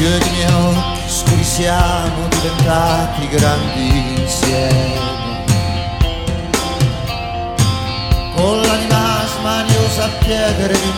io ed i miei occhi scuri siamo diventati grandi insieme. Con l'anima smaniosa a chiedere di